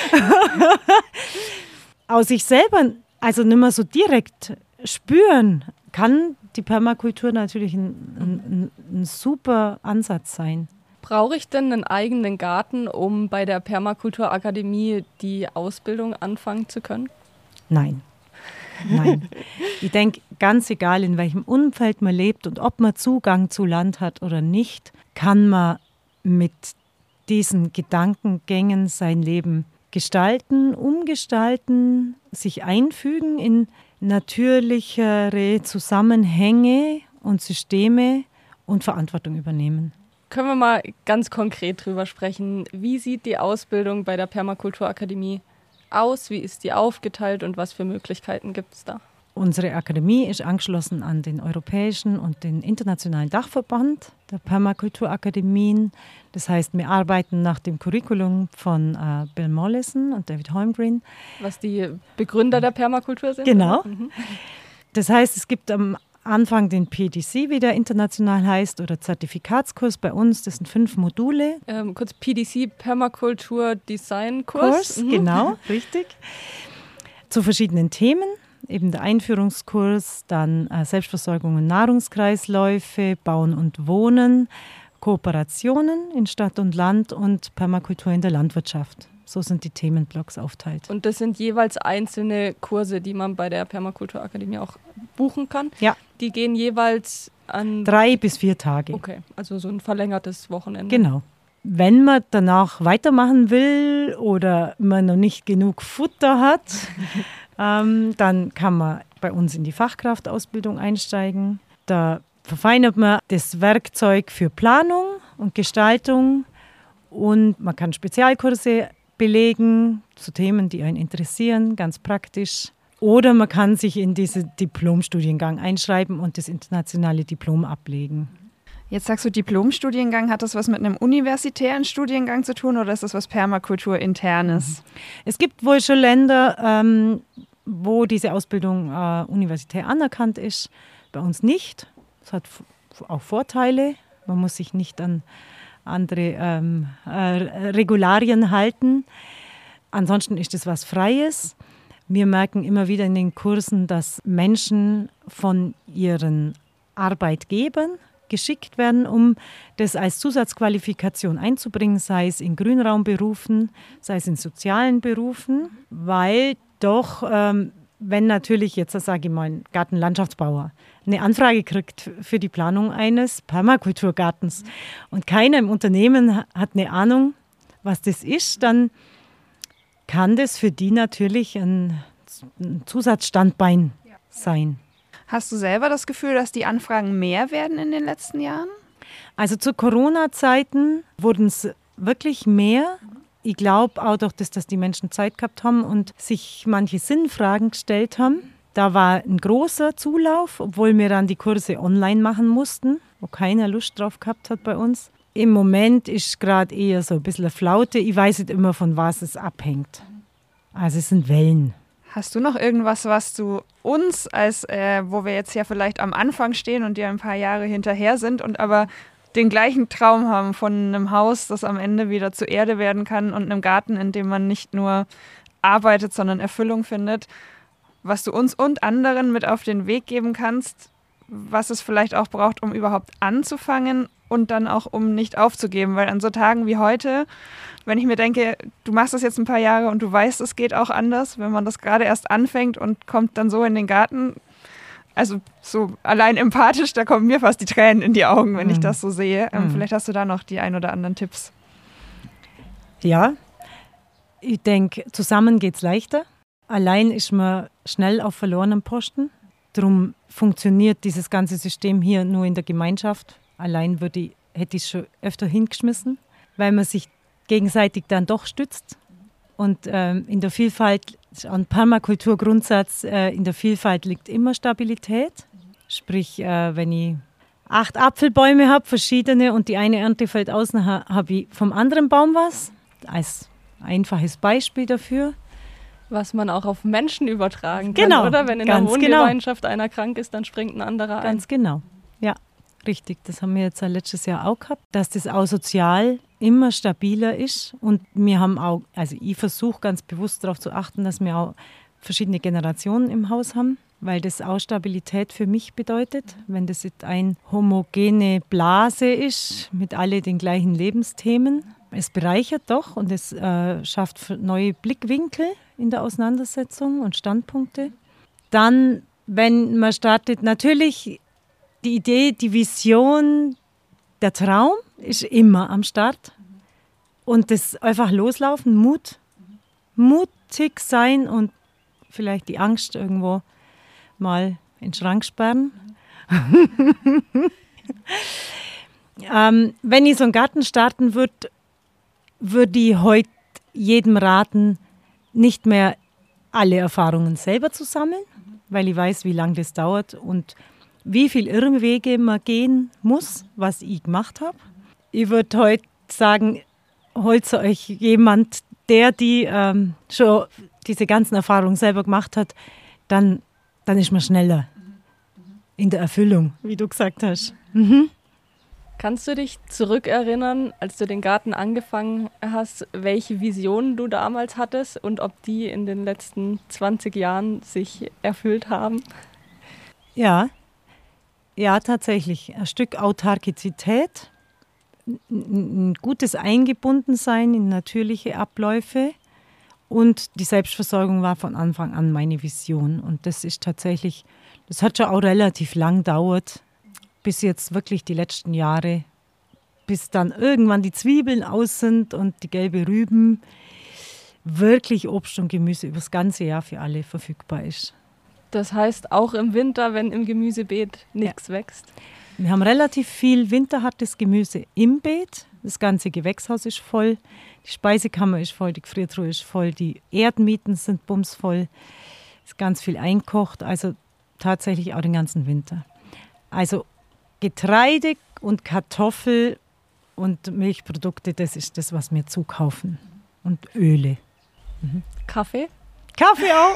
Aus sich selber, also nicht mehr so direkt spüren, kann die Permakultur natürlich ein, ein, ein super Ansatz sein. Brauche ich denn einen eigenen Garten, um bei der Permakulturakademie die Ausbildung anfangen zu können? Nein. Nein. Ich denke, ganz egal, in welchem Umfeld man lebt und ob man Zugang zu Land hat oder nicht, kann man mit diesen Gedankengängen sein Leben gestalten, umgestalten, sich einfügen in natürlichere Zusammenhänge und Systeme und Verantwortung übernehmen. Können wir mal ganz konkret drüber sprechen? Wie sieht die Ausbildung bei der Permakulturakademie aus? Wie ist die aufgeteilt und was für Möglichkeiten gibt es da? Unsere Akademie ist angeschlossen an den europäischen und den internationalen Dachverband der Permakulturakademien. Das heißt, wir arbeiten nach dem Curriculum von äh, Bill Mollison und David Holmgreen. Was die Begründer der Permakultur sind? Genau. Mhm. Das heißt, es gibt am Anfang den P D C, wie der international heißt, oder Zertifikatskurs bei uns. Das sind fünf Module. Ähm, kurz P D C, Permakultur Design Kurs. Kurs, mhm. Genau, richtig. Zu verschiedenen Themen. Eben der Einführungskurs, dann äh, Selbstversorgung und Nahrungskreisläufe, Bauen und Wohnen, Kooperationen in Stadt und Land und Permakultur in der Landwirtschaft. So sind die Themenblocks aufteilt. Und das sind jeweils einzelne Kurse, die man bei der Permakulturakademie auch buchen kann? Ja. Die gehen jeweils an... Drei bis vier Tage. Okay, also so ein verlängertes Wochenende. Genau. Wenn man danach weitermachen will oder man noch nicht genug Futter hat, ähm, dann kann man bei uns in die Fachkraftausbildung einsteigen. Da verfeinert man das Werkzeug für Planung und Gestaltung und man kann Spezialkurse belegen zu Themen, die einen interessieren, ganz praktisch. Oder man kann sich in diesen Diplomstudiengang einschreiben und das internationale Diplom ablegen. Jetzt sagst du Diplomstudiengang, hat das was mit einem universitären Studiengang zu tun oder ist das was Permakultur-internes? Es gibt wohl schon Länder, ähm, wo diese Ausbildung äh, universitär anerkannt ist, bei uns nicht. Es hat f- auch Vorteile, man muss sich nicht an andere ähm, äh, Regularien halten. Ansonsten ist es was Freies. Wir merken immer wieder in den Kursen, dass Menschen von ihren Arbeitgebern geschickt werden, um das als Zusatzqualifikation einzubringen, sei es in Grünraumberufen, sei es in sozialen Berufen, weil doch, ähm, wenn natürlich jetzt, sage ich mal, ein Gartenlandschaftsbauer eine Anfrage kriegt für die Planung eines Permakulturgartens und keiner im Unternehmen hat eine Ahnung, was das ist, dann kann das für die natürlich ein, ein Zusatzstandbein sein. Hast du selber das Gefühl, dass die Anfragen mehr werden in den letzten Jahren? Also zu Corona-Zeiten wurden es wirklich mehr. Ich glaube auch durch das, dass die Menschen Zeit gehabt haben und sich manche Sinnfragen gestellt haben. Da war ein großer Zulauf, obwohl wir dann die Kurse online machen mussten, wo keiner Lust drauf gehabt hat bei uns. Im Moment ist gerade eher so ein bisschen eine Flaute. Ich weiß nicht immer, von was es abhängt. Also es sind Wellen. Hast du noch irgendwas, was du uns, als äh, wo wir jetzt ja vielleicht am Anfang stehen und dir ein paar Jahre hinterher sind und aber den gleichen Traum haben von einem Haus, das am Ende wieder zur Erde werden kann und einem Garten, in dem man nicht nur arbeitet, sondern Erfüllung findet, was du uns und anderen mit auf den Weg geben kannst, was es vielleicht auch braucht, um überhaupt anzufangen und dann auch, um nicht aufzugeben, weil an so Tagen wie heute, wenn ich mir denke, du machst das jetzt ein paar Jahre und du weißt, es geht auch anders, wenn man das gerade erst anfängt und kommt dann so in den Garten, also so allein empathisch, da kommen mir fast die Tränen in die Augen, wenn mhm. ich das so sehe. Ähm, mhm. Vielleicht hast du da noch die ein oder anderen Tipps. Ja, ich denke, zusammen geht es leichter. Allein ist man schnell auf verlorenem Posten. Darum funktioniert dieses ganze System hier nur in der Gemeinschaft. Allein würde ich, hätte ich es schon öfter hingeschmissen, weil man sich gegenseitig dann doch stützt. Und ähm, in der Vielfalt, ein Permakulturgrundsatz, äh, in der Vielfalt liegt immer Stabilität. Sprich, äh, wenn ich acht Apfelbäume habe, verschiedene, und die eine Ernte fällt aus, dann ha, habe ich vom anderen Baum was. Als einfaches Beispiel dafür. Was man auch auf Menschen übertragen genau, kann, oder? Wenn in der Wohngemeinschaft genau. einer krank ist, dann springt ein anderer ganz ein. Ganz genau, ja, richtig. Das haben wir jetzt letztes Jahr auch gehabt, dass das auch sozial immer stabiler ist. Und wir haben auch, also ich versuche ganz bewusst darauf zu achten, dass wir auch verschiedene Generationen im Haus haben, weil das auch Stabilität für mich bedeutet. Wenn das jetzt eine homogene Blase ist, mit alle den gleichen Lebensthemen. Es bereichert doch und es äh, schafft neue Blickwinkel in der Auseinandersetzung und Standpunkte. Dann, wenn man startet, natürlich die Idee, die Vision, der Traum ist immer am Start. Und das einfach loslaufen, Mut, mutig sein und vielleicht die Angst irgendwo mal in den Schrank sperren. ähm, wenn ich so einen Garten starten würde, würde ich heute jedem raten, nicht mehr alle Erfahrungen selber zu sammeln, weil ich weiß, wie lange das dauert und wie viel Irrwege man gehen muss, was ich gemacht habe. Ich würde heute sagen, holt euch jemand, der die ähm, schon diese ganzen Erfahrungen selber gemacht hat, dann, dann ist man schneller in der Erfüllung, wie du gesagt hast. Mhm. Kannst du dich zurückerinnern, als du den Garten angefangen hast, welche Visionen du damals hattest und ob die in den letzten zwanzig Jahren sich erfüllt haben? Ja, ja, tatsächlich. Ein Stück Autarkizität, ein gutes Eingebundensein in natürliche Abläufe und die Selbstversorgung war von Anfang an meine Vision. Und das ist tatsächlich, das hat schon auch relativ lang gedauert, bis jetzt wirklich die letzten Jahre, bis dann irgendwann die Zwiebeln aus sind und die gelbe Rüben, wirklich Obst und Gemüse über das ganze Jahr für alle verfügbar ist. Das heißt, auch im Winter, wenn im Gemüsebeet nichts ja. wächst? Wir haben relativ viel winterhartes Gemüse im Beet. Das ganze Gewächshaus ist voll, die Speisekammer ist voll, die Gefriertruhe ist voll, die Erdmieten sind bumsvoll. ist ganz viel einkocht, also tatsächlich auch den ganzen Winter. Also Getreide und Kartoffel und Milchprodukte, das ist das, was wir zukaufen. Und Öle. Mhm. Kaffee? Kaffee auch.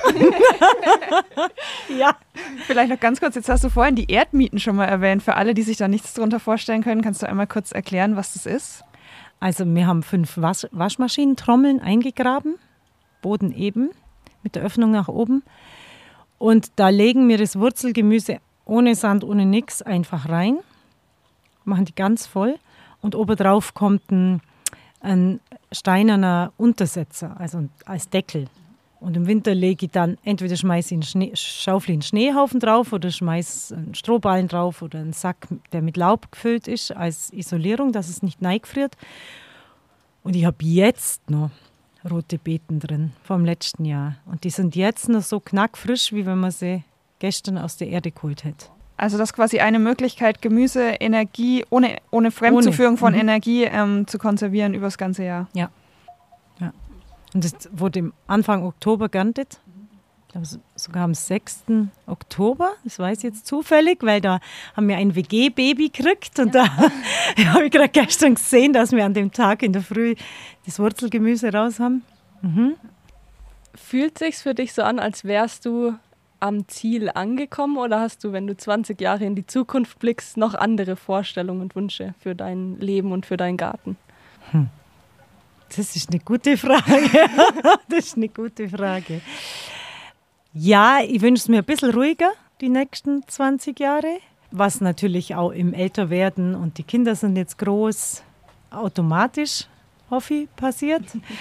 Ja. Vielleicht noch ganz kurz, jetzt hast du vorhin die Erdmieten schon mal erwähnt. Für alle, die sich da nichts drunter vorstellen können, kannst du einmal kurz erklären, was das ist? Also wir haben fünf Wasch- Waschmaschinentrommeln eingegraben, Boden eben, mit der Öffnung nach oben. Und da legen wir das Wurzelgemüse ohne Sand, ohne nix einfach rein, machen die ganz voll und obendrauf kommt ein, ein steinerner Untersetzer, also als Deckel. Und im Winter lege ich dann, entweder schmeiße ich einen Schnee, schaufel einen Schneehaufen drauf oder schmeiße einen Strohballen drauf oder einen Sack, der mit Laub gefüllt ist, als Isolierung, dass es nicht neigfriert. Und ich habe jetzt noch rote Beeten drin vom letzten Jahr. Und die sind jetzt noch so knackfrisch, wie wenn man sie gestern aus der Erde geholt hätte. Also das ist quasi eine Möglichkeit, Gemüse, Energie, ohne, ohne Fremdzuführung ohne. von mhm. Energie ähm, zu konservieren über das ganze Jahr. Ja. ja. Und das wurde im Anfang Oktober geerntet. Ich glaube sogar am sechsten Oktober. Das weiß ich jetzt zufällig, weil da haben wir ein W G-Baby gekriegt. Und ja. da habe ich gerade gestern gesehen, dass wir an dem Tag in der Früh das Wurzelgemüse raus haben. Mhm. Fühlt sich's für dich so an, als wärst du am Ziel angekommen, oder hast du, wenn du zwanzig Jahre in die Zukunft blickst, noch andere Vorstellungen und Wünsche für dein Leben und für deinen Garten? Hm. Das ist eine gute Frage. Das ist eine gute Frage. Ja, ich wünsche es mir ein bisschen ruhiger, die nächsten zwanzig Jahre. Was natürlich auch im Älterwerden und die Kinder sind jetzt groß, automatisch, hoffe ich, passiert.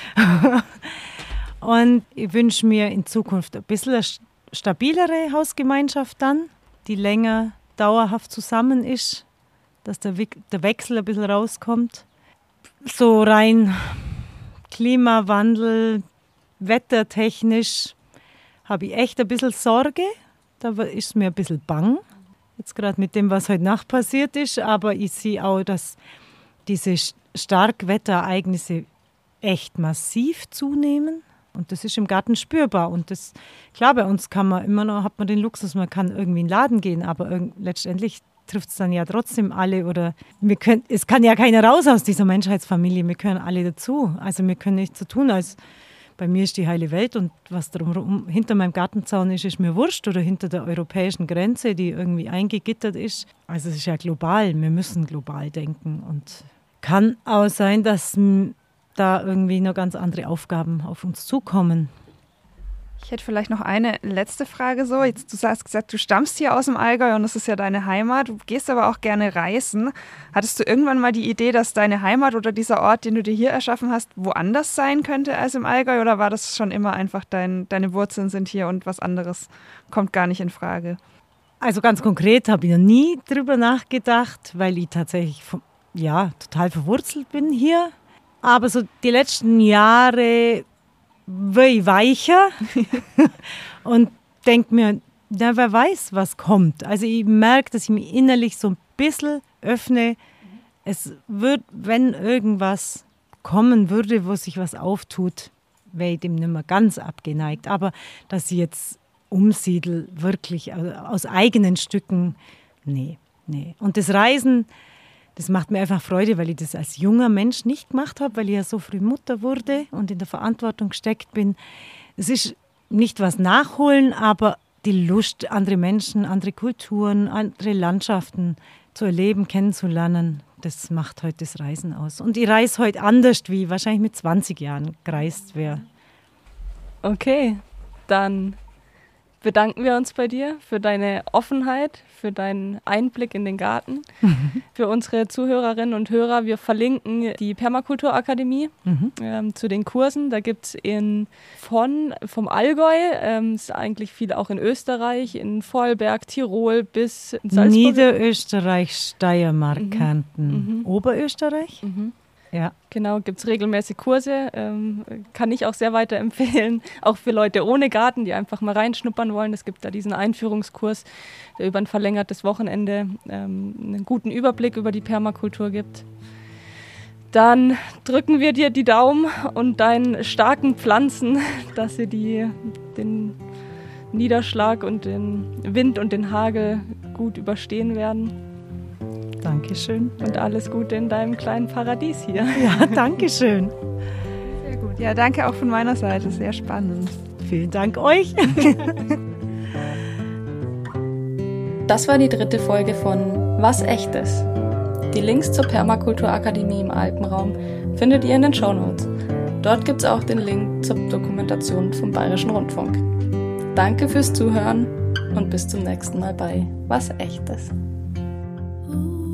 Und ich wünsche mir in Zukunft ein bisschen eine stabilere Hausgemeinschaft dann, die länger dauerhaft zusammen ist, dass der, We- der Wechsel ein bisschen rauskommt. So rein Klimawandel, wettertechnisch habe ich echt ein bisschen Sorge. Da ist mir ein bisschen bang, jetzt gerade mit dem, was heute Nacht passiert ist. Aber ich sehe auch, dass diese Starkwetterereignisse echt massiv zunehmen. Und das ist im Garten spürbar. Und das, klar, bei uns kann man immer noch, hat man den Luxus, man kann irgendwie in den Laden gehen, aber irg- letztendlich trifft es dann ja trotzdem alle. Oder wir können, es kann ja keiner raus aus dieser Menschheitsfamilie, wir können alle dazu. Also wir können nichts so tun, als bei mir ist die heile Welt und was drumherum hinter meinem Gartenzaun ist, ist mir wurscht. Oder hinter der europäischen Grenze, die irgendwie eingegittert ist. Also es ist ja global, wir müssen global denken. Und kann auch sein, dass da irgendwie noch ganz andere Aufgaben auf uns zukommen. Ich hätte vielleicht noch eine letzte Frage so. Jetzt, du hast gesagt, du stammst hier aus dem Allgäu und das ist ja deine Heimat. Du gehst aber auch gerne reisen. Hattest du irgendwann mal die Idee, dass deine Heimat oder dieser Ort, den du dir hier erschaffen hast, woanders sein könnte als im Allgäu? Oder war das schon immer einfach, dein, deine Wurzeln sind hier und was anderes kommt gar nicht in Frage? Also ganz konkret habe ich noch nie drüber nachgedacht, weil ich tatsächlich ja, total verwurzelt bin hier. Aber so die letzten Jahre war ich weicher und denke mir, na, wer weiß, was kommt. Also ich merke, dass ich mich innerlich so ein bisschen öffne. Es wird, wenn irgendwas kommen würde, wo sich was auftut, wäre ich dem nicht mehr ganz abgeneigt. Aber dass ich jetzt umsiedel, wirklich also aus eigenen Stücken, nee, nee. Und das Reisen, das macht mir einfach Freude, weil ich das als junger Mensch nicht gemacht habe, weil ich ja so früh Mutter wurde und in der Verantwortung gesteckt bin. Es ist nicht was nachholen, aber die Lust, andere Menschen, andere Kulturen, andere Landschaften zu erleben, kennenzulernen, das macht heute das Reisen aus. Und ich reise heute anders, wie ich wahrscheinlich mit zwanzig Jahren gereist wäre. Okay, dann bedanken wir uns bei dir für deine Offenheit, für deinen Einblick in den Garten. Mhm. Für unsere Zuhörerinnen und Hörer, wir verlinken die Permakulturakademie mhm. ähm, zu den Kursen. Da gibt es in von vom Allgäu, ähm, ist eigentlich viel auch in Österreich, in Vorarlberg, Tirol bis in Salzburg. Niederösterreich, Steiermark, mhm. Kärnten, mhm. Oberösterreich. Mhm. Ja. Genau, gibt es regelmäßig Kurse, ähm, kann ich auch sehr weiterempfehlen, auch für Leute ohne Garten, die einfach mal reinschnuppern wollen. Es gibt da diesen Einführungskurs, der über ein verlängertes Wochenende ähm, einen guten Überblick über die Permakultur gibt. Dann drücken wir dir die Daumen und deinen starken Pflanzen, dass sie die, den Niederschlag und den Wind und den Hagel gut überstehen werden. Dankeschön. Und alles Gute in deinem kleinen Paradies hier. Ja, Dankeschön. Sehr gut. Ja, danke auch von meiner Seite. Sehr spannend. Vielen Dank euch. Das war die dritte Folge von Was Echtes. Die Links zur Permakulturakademie im Alpenraum findet ihr in den Shownotes. Dort gibt es auch den Link zur Dokumentation vom Bayerischen Rundfunk. Danke fürs Zuhören und bis zum nächsten Mal bei Was Echtes. Ooh.